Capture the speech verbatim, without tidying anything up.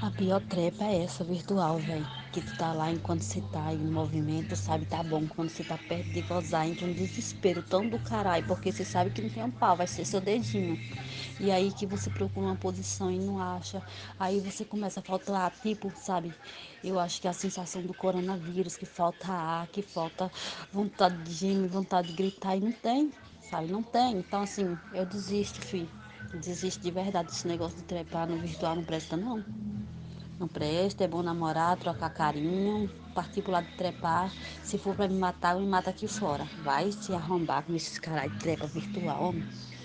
A pior trepa é essa virtual, velho. Que tu tá lá enquanto você tá em movimento, sabe? Tá bom. Quando você tá perto de gozar, entra um desespero tão do caralho, porque você sabe que não tem um pau, vai ser seu dedinho. E aí que você procura uma posição e não acha. Aí você começa a faltar, tipo, sabe? Eu acho que é a sensação do coronavírus, que falta ar, que falta vontade de gemer, vontade de gritar, e não tem, sabe? Não tem. Então, assim, eu desisto, filho. Desisto de verdade. Esse negócio de trepar no virtual não presta, não. Não presta, é bom namorar, trocar carinho, partir pro lado de trepar. Se for pra me matar, me mata aqui fora. Vai se arrombar com esses caras de trepa virtual, homem.